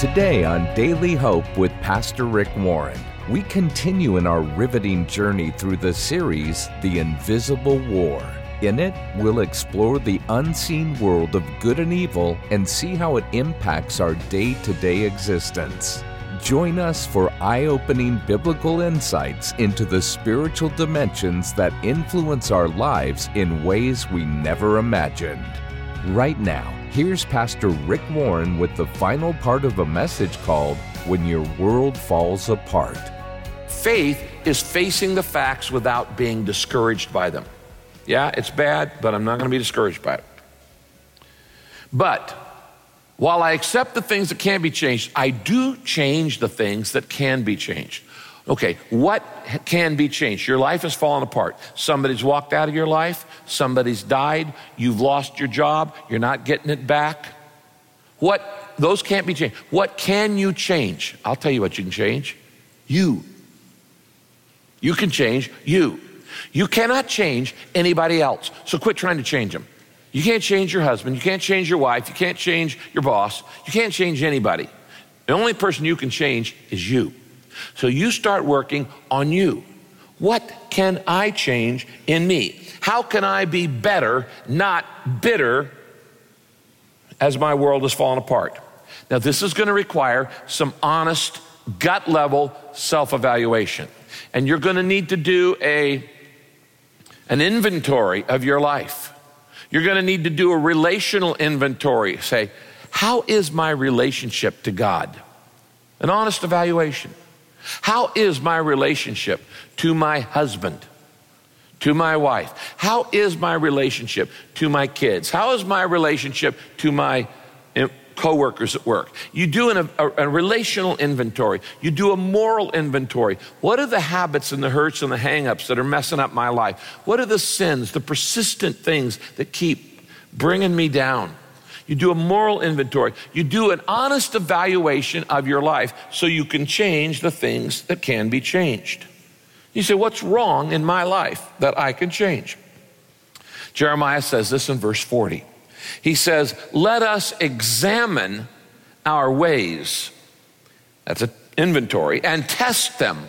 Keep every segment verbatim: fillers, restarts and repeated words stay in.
Today on Daily Hope with Pastor Rick Warren, we continue in our riveting journey through the series, The Invisible War. In it, we'll explore the unseen world of good and evil and see how it impacts our day-to-day existence. Join us for eye-opening biblical insights into the spiritual dimensions that influence our lives in ways we never imagined. Right now, here's Pastor Rick Warren with the final part of a message called When Your World Falls Apart. Faith is facing the facts without being discouraged by them. Yeah, it's bad, but I'm not going to be discouraged by it. But while I accept the things that can be changed, I do change the things that can be changed. Okay, what can be changed? Your life has fallen apart. Somebody's walked out of your life. Somebody's died. You've lost your job. You're not getting it back. What? Those can't be changed. What can you change? I'll tell you what you can change. You. You can change you. You cannot change anybody else. So quit trying to change them. You can't change your husband. You can't change your wife. You can't change your boss. You can't change anybody. The only person you can change is you. So you start working on you. What can I change in me? How can I be better, not bitter, as my world has fallen apart? Now, this is going to require some honest, gut-level self-evaluation. And you're going to need to do a, an inventory of your life. You're going to need to do a relational inventory. Say, how is my relationship to God? An honest evaluation. How is my relationship to my husband, to my wife? How is my relationship to my kids? How is my relationship to my coworkers at work? You do an, a, a relational inventory. You do a moral inventory. What are the habits and the hurts and the hang-ups that are messing up my life? What are the sins, the persistent things that keep bringing me down? You do a moral inventory. You do an honest evaluation of your life so you can change the things that can be changed. You say, what's wrong in my life that I can change? Jeremiah says this in verse forty. He says, let us examine our ways. That's an inventory. And test them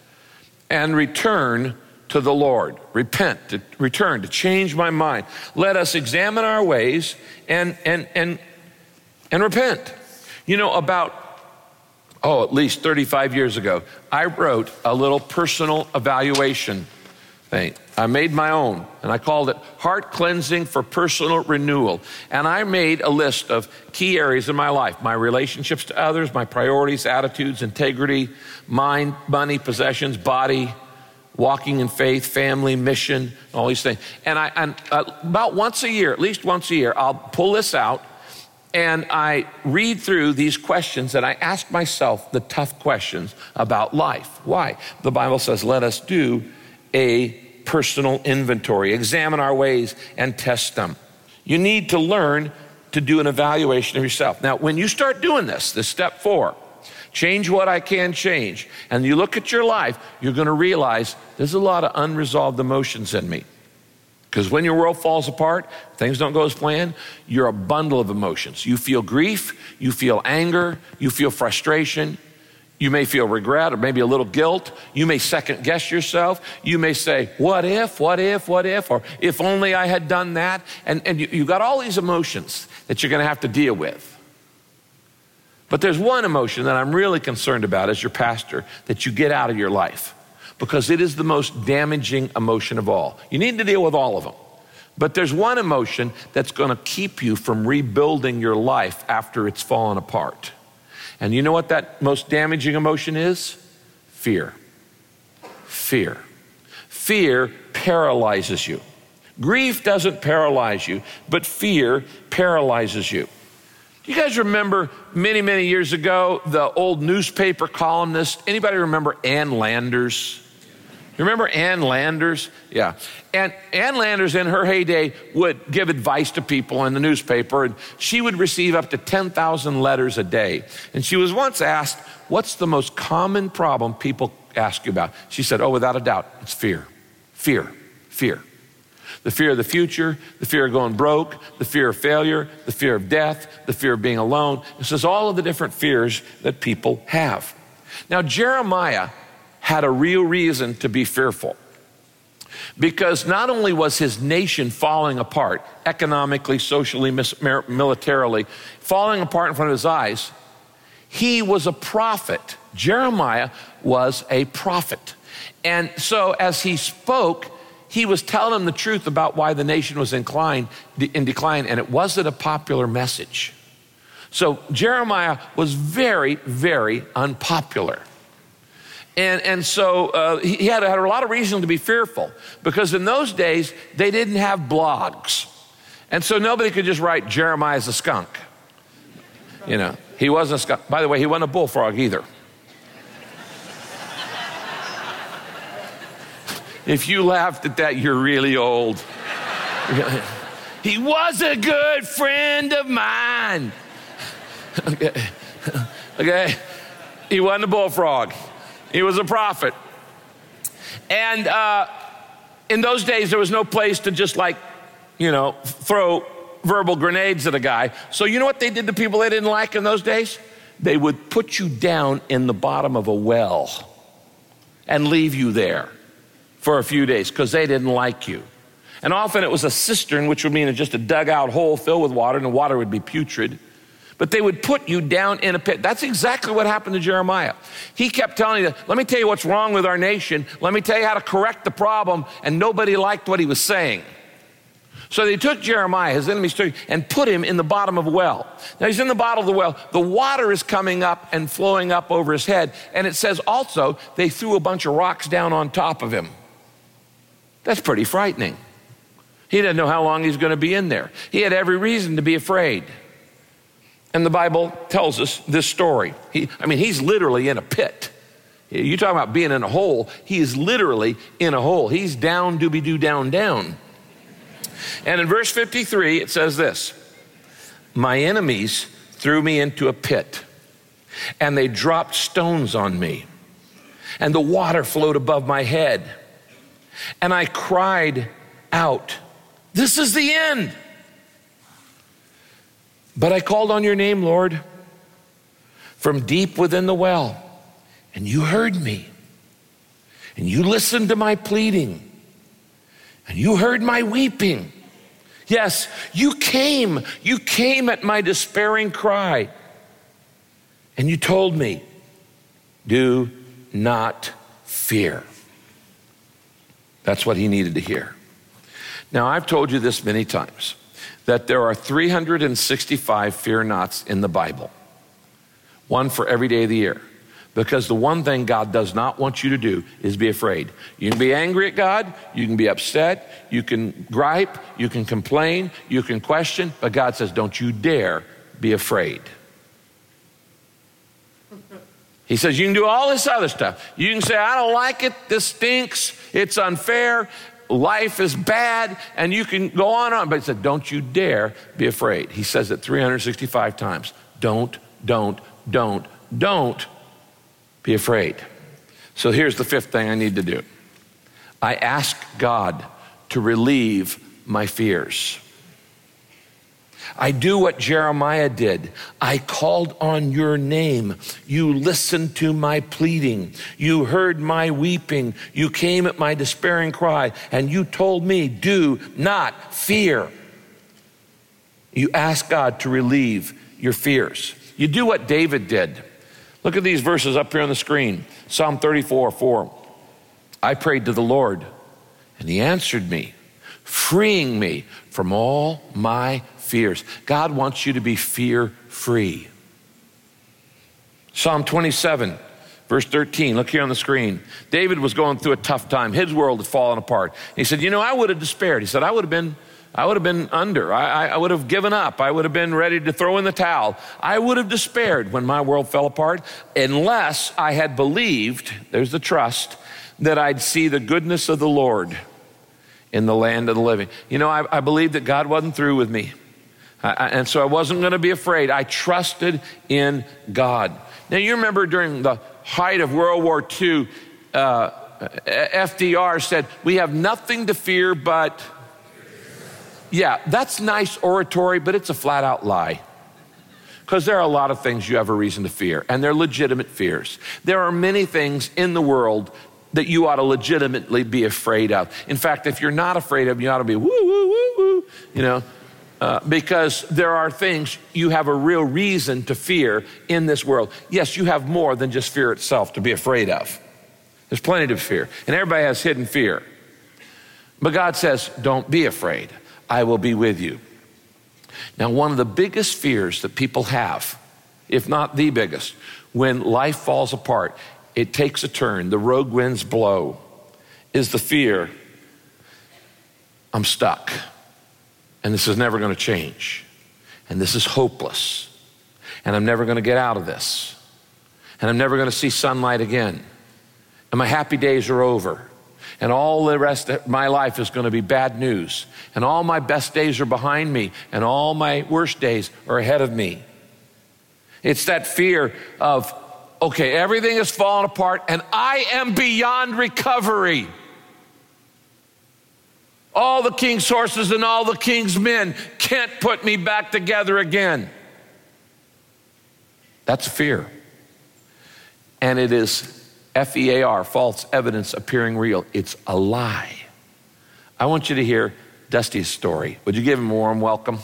and return to the Lord. Repent, to return, to change my mind. Let us examine our ways and and and and repent. You know, about, oh, at least thirty-five years ago, I wrote a little personal evaluation thing. I made my own, and I called it Heart Cleansing for Personal Renewal. And I made a list of key areas in my life: my relationships to others, my priorities, attitudes, integrity, mind, money, possessions, body, walking in faith, family, mission, all these things. And I, and uh, about once a year, at least once a year, I'll pull this out and I read through these questions and I ask myself the tough questions about life. Why? The Bible says, let us do a personal inventory, examine our ways and test them. You need to learn to do an evaluation of yourself. Now, when you start doing this, this step four, change what I can change, and you look at your life, you're going to realize there's a lot of unresolved emotions in me. Because when your world falls apart, things don't go as planned, you're a bundle of emotions. You feel grief, you feel anger, you feel frustration, you may feel regret or maybe a little guilt. You may second guess yourself. You may say, what if, what if, what if, or if only I had done that. And, and you, you've got all these emotions that you're going to have to deal with. But there's one emotion that I'm really concerned about as your pastor that you get out of your life, because it is the most damaging emotion of all. You need to deal with all of them. But there's one emotion that's going to keep you from rebuilding your life after it's fallen apart. And you know what that most damaging emotion is? Fear. Fear. Fear paralyzes you. Grief doesn't paralyze you, but fear paralyzes you. Do you guys remember many, many years ago, the old newspaper columnist? Anybody remember Ann Landers? You remember Ann Landers? Yeah. And Ann Landers in her heyday would give advice to people in the newspaper, and she would receive up to ten thousand letters a day. And she was once asked, what's the most common problem people ask you about? She said, oh, without a doubt, it's fear. Fear. Fear. The fear of the future, the fear of going broke, the fear of failure, the fear of death, the fear of being alone. This is all of the different fears that people have. Now, Jeremiah had a real reason to be fearful, because not only was his nation falling apart, economically, socially, militarily, falling apart in front of his eyes, he was a prophet. Jeremiah was a prophet. And so as he spoke, he was telling them the truth about why the nation was inclined, in decline, and it wasn't a popular message. So Jeremiah was very, very unpopular. And, and so uh, he had, had a lot of reason to be fearful, because in those days, they didn't have blogs. And so nobody could just write, Jeremiah's a skunk. You know, he wasn't a skunk. By the way, he wasn't a bullfrog either. If you laughed at that, you're really old. He was a good friend of mine. Okay. Okay. He wasn't a bullfrog. He was a prophet. And uh, in those days, there was no place to just like, you know, throw verbal grenades at a guy. So you know what they did to people they didn't like in those days? They would put you down in the bottom of a well and leave you there for a few days because they didn't like you. And often it was a cistern, which would mean just a dugout hole filled with water, and the water would be putrid. But they would put you down in a pit. That's exactly what happened to Jeremiah. He kept telling you, let me tell you what's wrong with our nation. Let me tell you how to correct the problem. And nobody liked what he was saying. So they took Jeremiah, his enemies took him, and put him in the bottom of a well. Now he's in the bottom of the well. The water is coming up and flowing up over his head. And it says also, they threw a bunch of rocks down on top of him. That's pretty frightening. He didn't know how long he's going to be in there. He had every reason to be afraid. And the Bible tells us this story. He, I mean, he's literally in a pit. You talk about being in a hole. He is literally in a hole. He's down, doobie-doo, down, down. And in verse fifty-three, it says this: my enemies threw me into a pit, and they dropped stones on me, and the water flowed above my head. And I cried out, this is the end. But I called on your name, Lord, from deep within the well, and you heard me, and you listened to my pleading, and you heard my weeping. Yes, you came, you came at my despairing cry, and you told me, do not fear. That's what he needed to hear. Now, I've told you this many times, that there are three hundred sixty-five fear nots in the Bible, one for every day of the year. Because the one thing God does not want you to do is be afraid. You can be angry at God, you can be upset, you can gripe, you can complain, you can question, but God says, don't you dare be afraid. He says, you can do all this other stuff. You can say, I don't like it, this stinks, it's unfair, life is bad, and you can go on and on. But he said, don't you dare be afraid. He says it three hundred sixty-five times. Don't, don't, don't, don't be afraid. So here's the fifth thing I need to do. I ask God to relieve my fears. I do what Jeremiah did. I called on your name. You listened to my pleading. You heard my weeping. You came at my despairing cry, and you told me, do not fear. You ask God to relieve your fears. You do what David did. Look at these verses up here on the screen. Psalm thirty-four, four. I prayed to the Lord, and he answered me, freeing me from all my fears. God wants you to be fear-free. Psalm twenty-seven, verse thirteen. Look here on the screen. David was going through a tough time. His world had fallen apart. He said, you know, I would have despaired. He said, I would have been I would have been under. I, I would have given up. I would have been ready to throw in the towel. I would have despaired when my world fell apart unless I had believed, there's the trust, that I'd see the goodness of the Lord in the land of the living. You know, I, I believed that God wasn't through with me. I, I, and so I wasn't going to be afraid. I trusted in God. Now, you remember during the height of World War Two, uh, F D R said, we have nothing to fear but Yeah, that's nice oratory, but it's a flat out lie. Because there are a lot of things you have a reason to fear, and they're legitimate fears. There are many things in the world that you ought to legitimately be afraid of. In fact, if you're not afraid of them, you ought to be woo, woo, woo, woo, you know, uh, because there are things you have a real reason to fear in this world. Yes, you have more than just fear itself to be afraid of. There's plenty to fear, and everybody has hidden fear. But God says, don't be afraid. I will be with you. Now, one of the biggest fears that people have, if not the biggest, when life falls apart, it takes a turn, the rogue winds blow, is the fear, I'm stuck, and this is never going to change, and this is hopeless, and I'm never going to get out of this, and I'm never going to see sunlight again, and my happy days are over, and all the rest of my life is going to be bad news, and all my best days are behind me, and all my worst days are ahead of me. It's that fear of, okay, everything is falling apart, and I am beyond recovery. All the king's horses and all the king's men can't put me back together again. That's fear. And it is F E A R, false evidence appearing real. It's a lie. I want you to hear Dusty's story. Would you give him a warm welcome?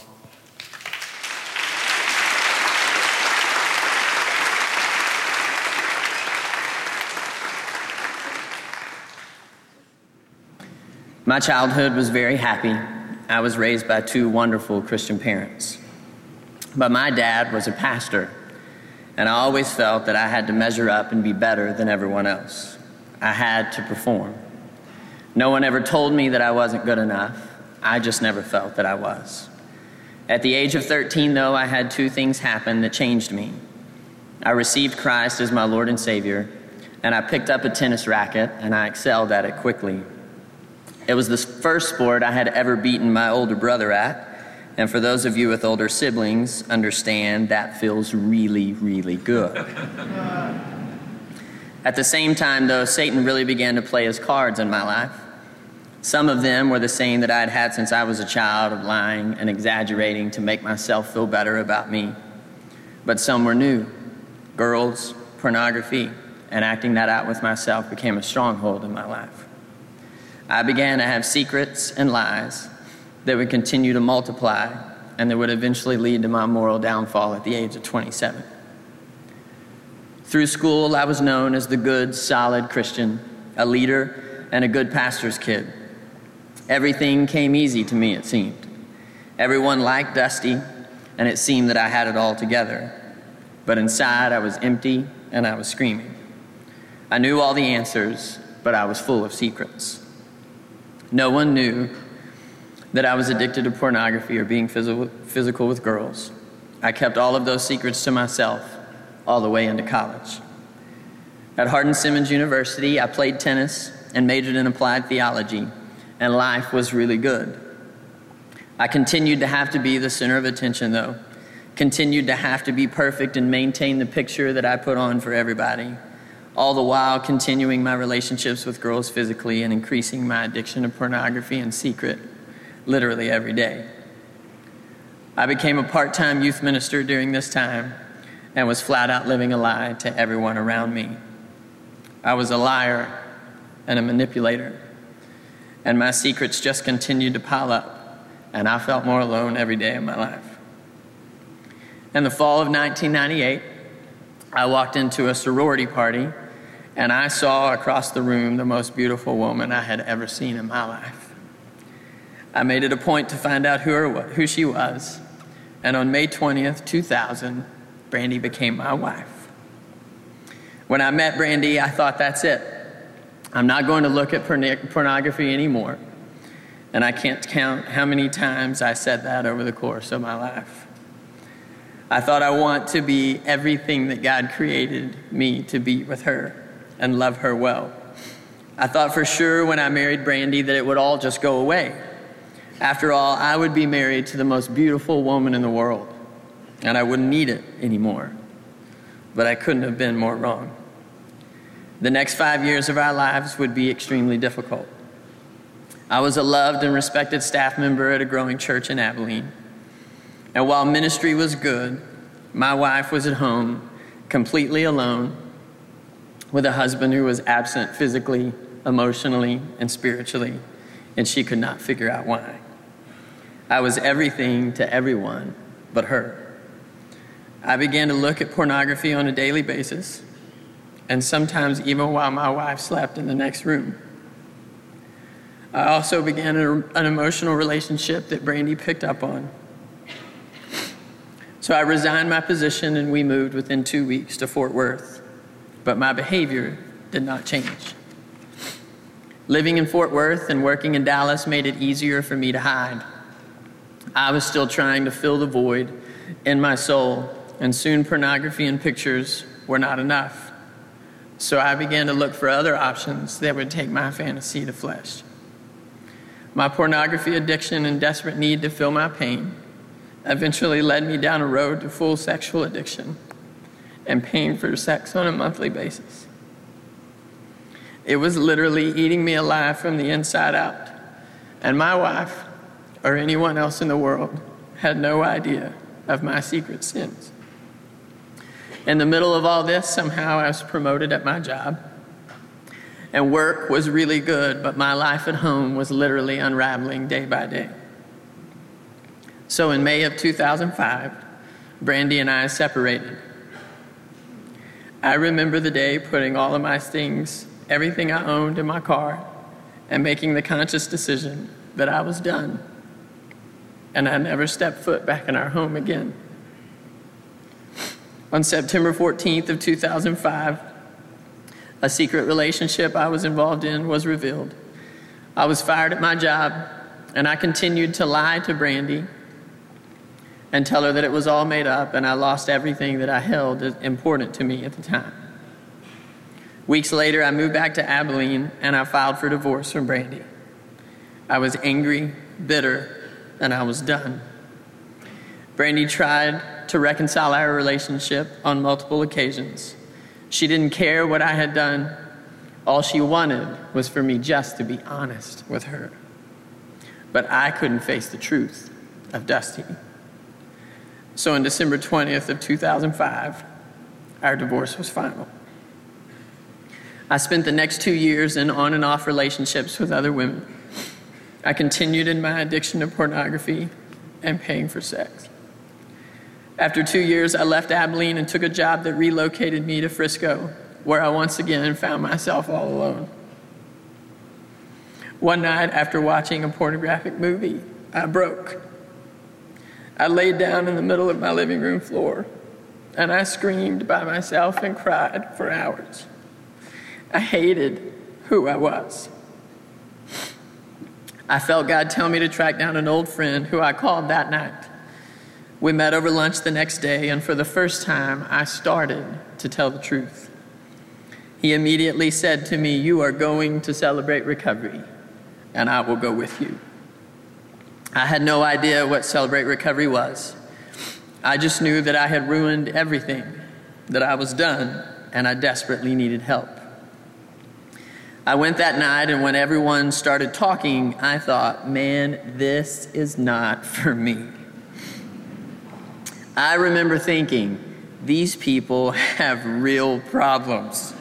My childhood was very happy. I was raised by two wonderful Christian parents. But my dad was a pastor, and I always felt that I had to measure up and be better than everyone else. I had to perform. No one ever told me that I wasn't good enough. I just never felt that I was. At the age of thirteen, though, I had two things happen that changed me. I received Christ as my Lord and Savior, and I picked up a tennis racket, and I excelled at it quickly. It was the first sport I had ever beaten my older brother at, and for those of you with older siblings, understand that feels really, really good. At the same time, though, Satan really began to play his cards in my life. Some of them were the same that I'd had since I was a child, of lying and exaggerating to make myself feel better about me. But some were new. Girls, pornography, and acting that out with myself became a stronghold in my life. I began to have secrets and lies that would continue to multiply and that would eventually lead to my moral downfall at the age of twenty-seven. Through school, I was known as the good, solid Christian, a leader, and a good pastor's kid. Everything came easy to me, it seemed. Everyone liked Dusty, and it seemed that I had it all together. But inside, I was empty, and I was screaming. I knew all the answers, but I was full of secrets. No one knew that I was addicted to pornography or being physical, physical with girls. I kept all of those secrets to myself all the way into college. At Hardin-Simmons University, I played tennis and majored in applied theology, and life was really good. I continued to have to be the center of attention, though, continued to have to be perfect and maintain the picture that I put on for everybody, all the while continuing my relationships with girls physically and increasing my addiction to pornography in secret, literally every day. I became a part-time youth minister during this time and was flat out living a lie to everyone around me. I was a liar and a manipulator, and my secrets just continued to pile up, and I felt more alone every day of my life. In the fall of nineteen ninety-eight, I walked into a sorority party, and I saw across the room the most beautiful woman I had ever seen in my life. I made it a point to find out who, her, who she was, and on May twentieth, two thousand, Brandy became my wife. When I met Brandy, I thought, that's it. I'm not going to look at porn- pornography anymore. And I can't count how many times I said that over the course of my life. I thought, I want to be everything that God created me to be with her and love her well. I thought for sure when I married Brandy that it would all just go away. After all, I would be married to the most beautiful woman in the world, and I wouldn't need it anymore. But I couldn't have been more wrong. The next five years of our lives would be extremely difficult. I was a loved and respected staff member at a growing church in Abilene. And while ministry was good, my wife was at home, completely alone, with a husband who was absent physically, emotionally, and spiritually, and she could not figure out why. I was everything to everyone but her. I began to look at pornography on a daily basis, and sometimes even while my wife slept in the next room. I also began a, an emotional relationship that Brandy picked up on. So I resigned my position and we moved within two weeks to Fort Worth, but my behavior did not change. Living in Fort Worth and working in Dallas made it easier for me to hide. I was still trying to fill the void in my soul, and soon pornography and pictures were not enough. So I began to look for other options that would take my fantasy to flesh. My pornography addiction and desperate need to fill my pain eventually led me down a road to full sexual addiction and paying for sex on a monthly basis. It was literally eating me alive from the inside out, and my wife, or anyone else in the world, had no idea of my secret sins. In the middle of all this, somehow I was promoted at my job, and work was really good, but my life at home was literally unraveling day by day. So in May of two thousand five, Brandy and I separated. I remember the day putting all of my things, everything I owned in my car, and making the conscious decision that I was done, and I never stepped foot back in our home again. On September fourteenth of two thousand five, a secret relationship I was involved in was revealed. I was fired at my job, and I continued to lie to Brandy and tell her that it was all made up and I lost everything that I held as important to me at the time. Weeks later, I moved back to Abilene and I filed for divorce from Brandy. I was angry, bitter, and I was done. Brandy tried to reconcile our relationship on multiple occasions. She didn't care what I had done. All she wanted was for me just to be honest with her. But I couldn't face the truth of Dusty. So on December twentieth of two thousand five, our divorce was final. I spent the next two years in on and off relationships with other women. I continued in my addiction to pornography and paying for sex. After two years, I left Abilene and took a job that relocated me to Frisco, where I once again found myself all alone. One night, after watching a pornographic movie, I broke. I laid down in the middle of my living room floor, and I screamed by myself and cried for hours. I hated who I was. I felt God tell me to track down an old friend who I called that night. We met over lunch the next day, and for the first time, I started to tell the truth. He immediately said to me, "You are going to Celebrate Recovery, and I will go with you." I had no idea what Celebrate Recovery was. I just knew that I had ruined everything, that I was done, and I desperately needed help. I went that night, and when everyone started talking, I thought, man, this is not for me. I remember thinking, these people have real problems.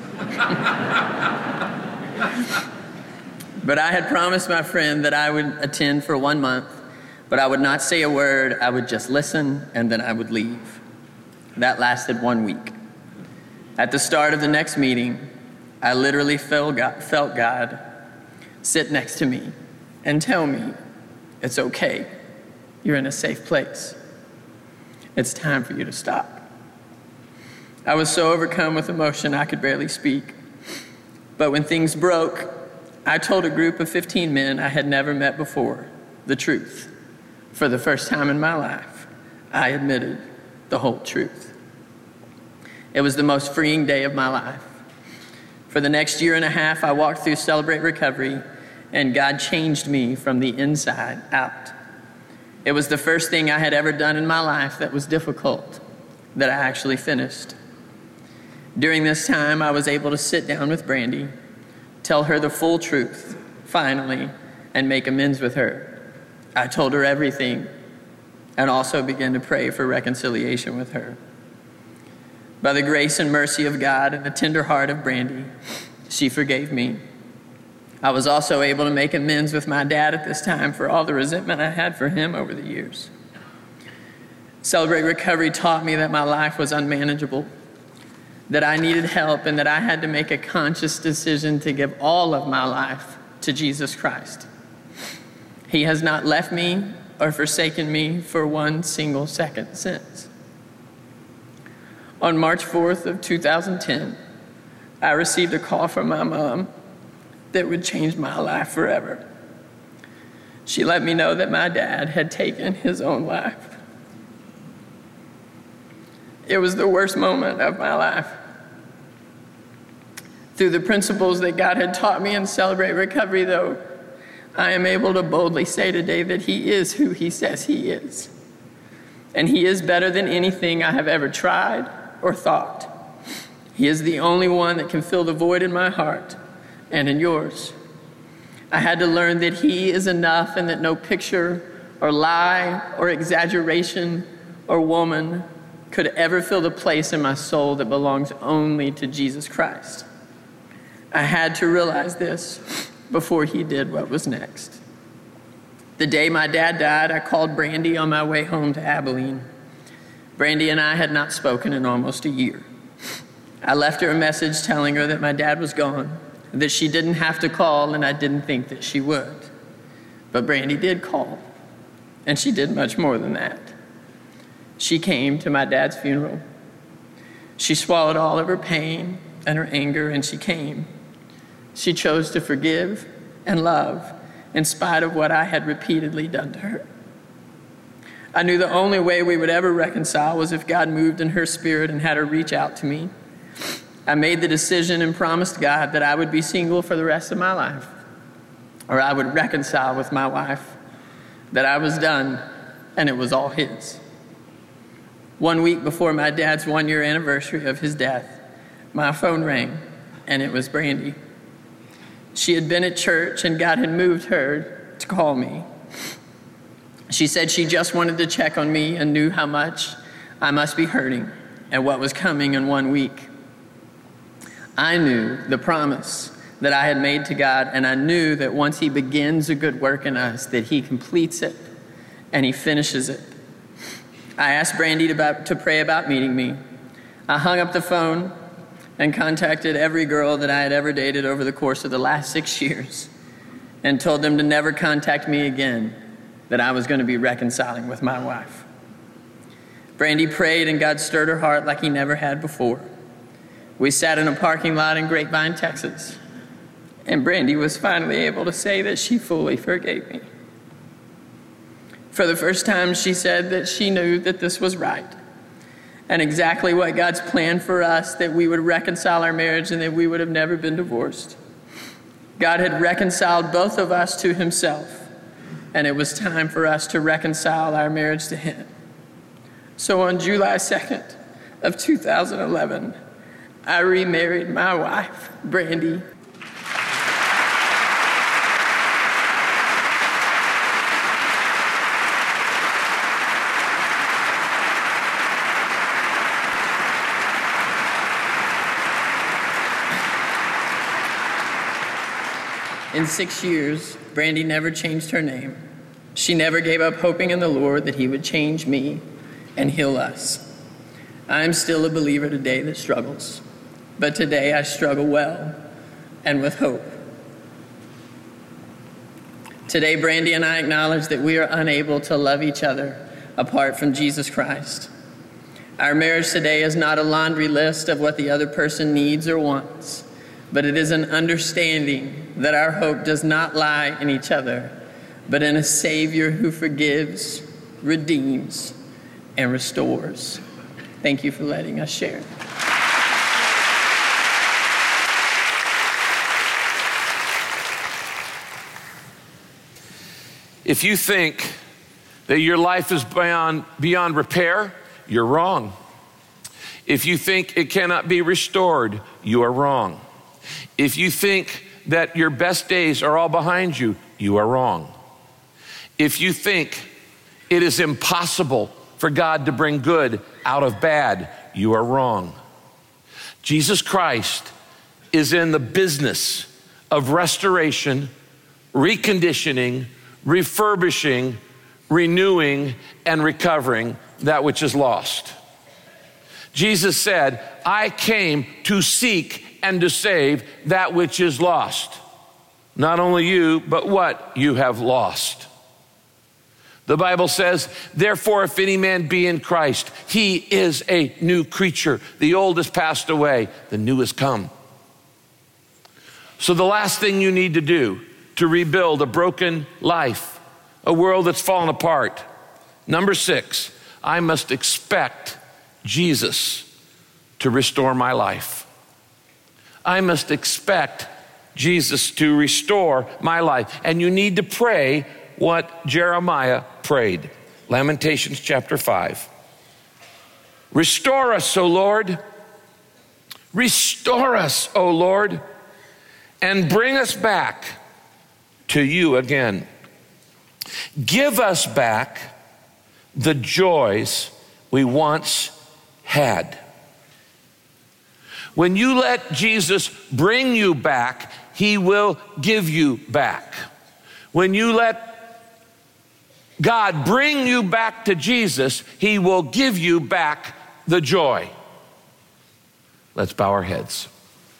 But I had promised my friend that I would attend for one month, but I would not say a word. I would just listen, and then I would leave. That lasted one week. At the start of the next meeting, I literally felt God, felt God sit next to me and tell me, "It's okay. You're in a safe place. It's time for you to stop." I was so overcome with emotion I could barely speak. But when things broke, I told a group of fifteen men I had never met before the truth. For the first time in my life, I admitted the whole truth. It was the most freeing day of my life. For the next year and a half, I walked through Celebrate Recovery, and God changed me from the inside out. It was the first thing I had ever done in my life that was difficult, that I actually finished. During this time, I was able to sit down with Brandy, tell her the full truth, finally, and make amends with her. I told her everything and also began to pray for reconciliation with her. By the grace and mercy of God and the tender heart of Brandy, she forgave me. I was also able to make amends with my dad at this time for all the resentment I had for him over the years. Celebrate Recovery taught me that my life was unmanageable, that I needed help, and that I had to make a conscious decision to give all of my life to Jesus Christ. He has not left me or forsaken me for one single second since. On March fourth of two thousand ten, I received a call from my mom that would change my life forever. She let me know that my dad had taken his own life. It was the worst moment of my life. Through the principles that God had taught me in Celebrate Recovery, though, I am able to boldly say today that he is who he says he is. And he is better than anything I have ever tried or thought. He is the only one that can fill the void in my heart and in yours. I had to learn that he is enough and that no picture or lie or exaggeration or woman could ever fill the place in my soul that belongs only to Jesus Christ. I had to realize this before he did what was next. The day my dad died, I called Brandy on my way home to Abilene. Brandy and I had not spoken in almost a year. I left her a message telling her that my dad was gone, that she didn't have to call, and I didn't think that she would. But Brandy did call, and she did much more than that. She came to my dad's funeral. She swallowed all of her pain and her anger, and she came. She chose to forgive and love in spite of what I had repeatedly done to her. I knew the only way we would ever reconcile was if God moved in her spirit and had her reach out to me. I made the decision and promised God that I would be single for the rest of my life, or I would reconcile with my wife, that I was done and it was all his. One week before my dad's one-year anniversary of his death, my phone rang, and it was Brandy. She had been at church, and God had moved her to call me. She said she just wanted to check on me and knew how much I must be hurting and what was coming in one week. I knew the promise that I had made to God, and I knew that once he begins a good work in us, that he completes it and he finishes it. I asked Brandy to, to pray about meeting me. I hung up the phone and contacted every girl that I had ever dated over the course of the last six years and told them to never contact me again, that I was going to be reconciling with my wife. Brandy prayed, and God stirred her heart like he never had before. We sat in a parking lot in Grapevine, Texas, and Brandy was finally able to say that she fully forgave me. For the first time, she said that she knew that this was right and exactly what God's plan for us, that we would reconcile our marriage and that we would have never been divorced. God had reconciled both of us to himself, and it was time for us to reconcile our marriage to him. So on July second of two thousand eleven, I remarried my wife, Brandy. In six years, Brandy never changed her name. She never gave up hoping in the Lord that he would change me and heal us. I am still a believer today that struggles, but today I struggle well and with hope. Today, Brandy and I acknowledge that we are unable to love each other apart from Jesus Christ. Our marriage today is not a laundry list of what the other person needs or wants, but it is an understanding that our hope does not lie in each other, but in a Savior who forgives, redeems, and restores. Thank you for letting us share. If you think that your life is beyond, beyond repair, you're wrong. If you think it cannot be restored, you are wrong. If you think that your best days are all behind you, you are wrong. If you think it is impossible for God to bring good out of bad, you are wrong. Jesus Christ is in the business of restoration, reconditioning, refurbishing, renewing, and recovering that which is lost. Jesus said, I came to seek and to save that which is lost. Not only you, but what you have lost. The Bible says, therefore, if any man be in Christ, he is a new creature. The old has passed away, the new has come. So the last thing you need to do to rebuild a broken life, a world that's fallen apart, number six, I must expect Jesus to restore my life. I must expect Jesus to restore my life. And you need to pray what Jeremiah prayed. Lamentations chapter five. Restore us, O Lord. Restore us, O Lord, and bring us back to you again. Give us back the joys we once had. When you let Jesus bring you back, he will give you back. When you let God bring you back to Jesus, he will give you back the joy. Let's bow our heads.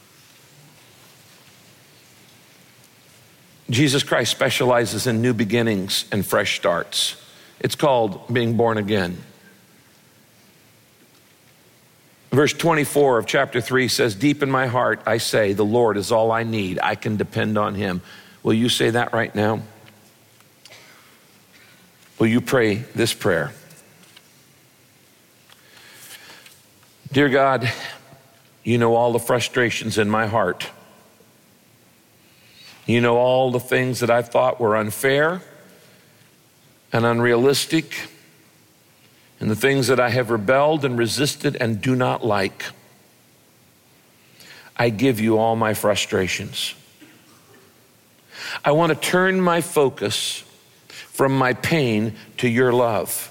Jesus Christ specializes in new beginnings and fresh starts. It's called being born again. Verse twenty-four of chapter three says, deep in my heart, I say, the Lord is all I need. I can depend on him. Will you say that right now? Will you pray this prayer? Dear God, you know all the frustrations in my heart. You know all the things that I thought were unfair and unrealistic, and the things that I have rebelled and resisted and do not like. I give you all my frustrations. I want to turn my focus from my pain to your love.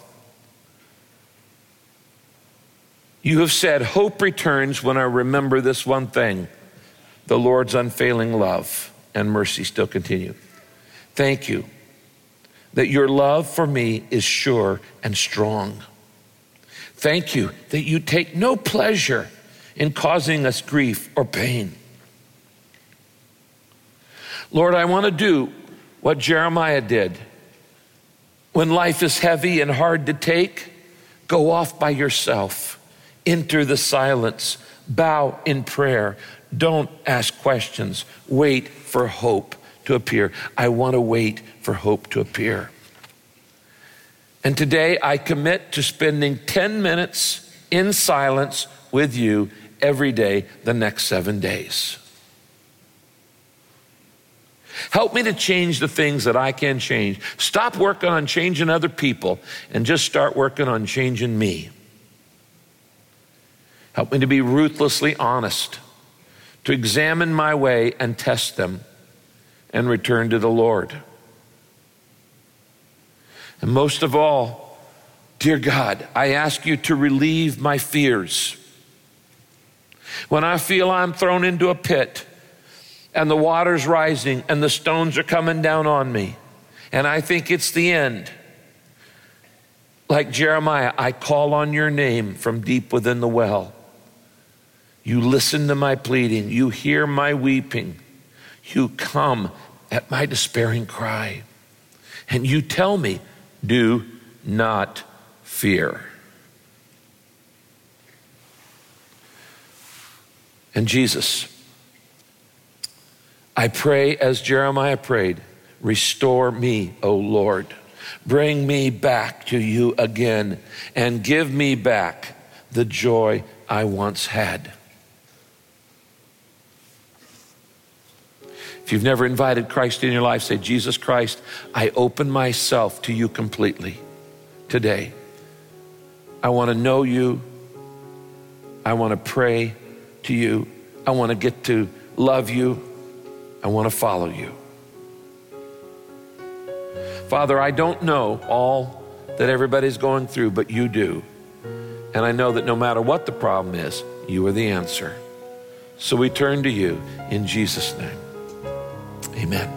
You have said, hope returns when I remember this one thing, the Lord's unfailing love and mercy still continue. Thank you that your love for me is sure and strong. Thank you that you take no pleasure in causing us grief or pain. Lord, I want to do what Jeremiah did. When life is heavy and hard to take, go off by yourself. Enter the silence. Bow in prayer. Don't ask questions. Wait for hope to appear. I want to wait for hope to appear. And today I commit to spending ten minutes in silence with you every day the next seven days. Help me to change the things that I can change. Stop working on changing other people and just start working on changing me. Help me to be ruthlessly honest, to examine my way and test them and return to the Lord. And most of all, dear God, I ask you to relieve my fears. When I feel I'm thrown into a pit and the water's rising and the stones are coming down on me and I think it's the end, like Jeremiah, I call on your name from deep within the well. You listen to my pleading. You hear my weeping. You come at my despairing cry. And you tell me, do not fear. And Jesus, I pray as Jeremiah prayed, restore me, O Lord. Bring me back to you again and give me back the joy I once had. If you've never invited Christ in your life, say, Jesus Christ, I open myself to you completely today. I want to know you. I want to pray to you. I want to get to love you. I want to follow you. Father, I don't know all that everybody's going through, but you do. And I know that no matter what the problem is, you are the answer. So we turn to you in Jesus' name. Amen.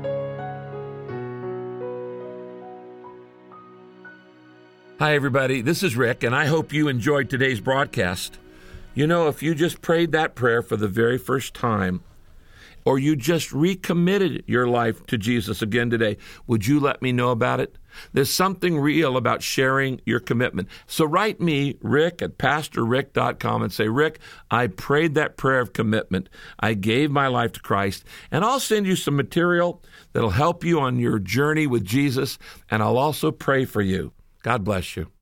Hi, everybody. This is Rick, and I hope you enjoyed today's broadcast. You know, if you just prayed that prayer for the very first time, or you just recommitted your life to Jesus again today, would you let me know about it? There's something real about sharing your commitment. So write me, Rick, at pastor rick dot com and say, Rick, I prayed that prayer of commitment. I gave my life to Christ, and I'll send you some material that'll help you on your journey with Jesus, and I'll also pray for you. God bless you.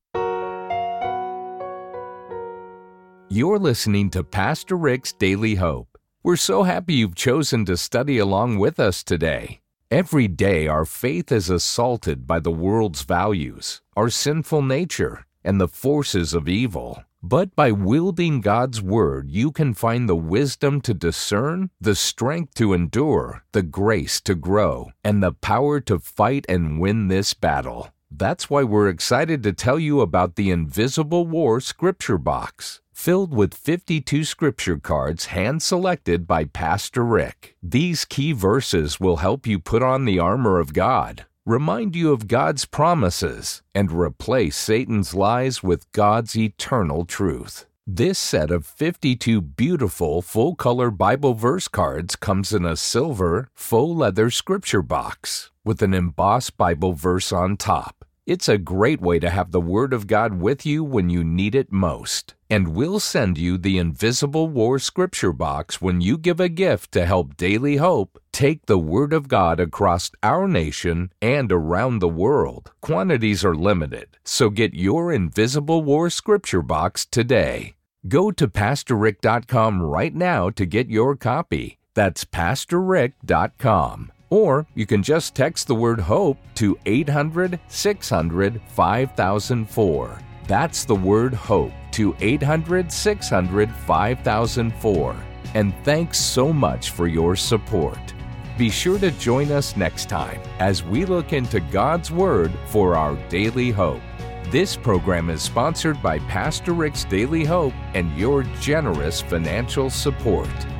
You're listening to Pastor Rick's Daily Hope. We're so happy you've chosen to study along with us today. Every day, our faith is assaulted by the world's values, our sinful nature, and the forces of evil. But by wielding God's Word, you can find the wisdom to discern, the strength to endure, the grace to grow, and the power to fight and win this battle. That's why we're excited to tell you about the Invisible War Scripture Box, filled with fifty-two scripture cards hand-selected by Pastor Rick. These key verses will help you put on the armor of God, remind you of God's promises, and replace Satan's lies with God's eternal truth. This set of fifty-two beautiful full-color Bible verse cards comes in a silver, faux leather scripture box with an embossed Bible verse on top. It's a great way to have the Word of God with you when you need it most. And we'll send you the Invisible War Scripture Box when you give a gift to help Daily Hope take the Word of God across our nation and around the world. Quantities are limited, so get your Invisible War Scripture Box today. Go to pastor rick dot com right now to get your copy. That's pastor rick dot com. Or you can just text the word HOPE to eight hundred, six hundred, five thousand four. That's the word HOPE to eight hundred, six hundred, five thousand four. And thanks so much for your support. Be sure to join us next time as we look into God's Word for our daily hope. This program is sponsored by Pastor Rick's Daily Hope and your generous financial support.